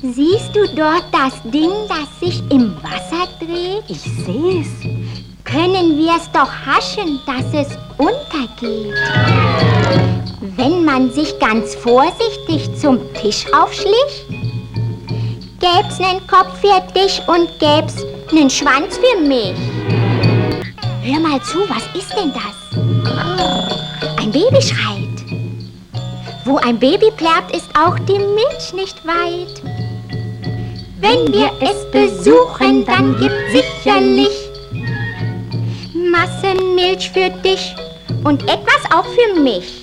Siehst du dort das Ding, das sich im Wasser dreht? Ich sehe es. Können wir es doch haschen, dass es untergeht. Wenn man sich ganz vorsichtig zum Tisch aufschlich, gäb's nen Kopf für dich und gäb's nen Schwanz für mich. Hör mal zu, was ist denn das? Oh, ein Baby schreit. Wo ein Baby plärrt, ist auch die Milch nicht weit. Wenn wir es besuchen, dann gibt's sicherlich Masse Milch für dich und etwas auch für mich.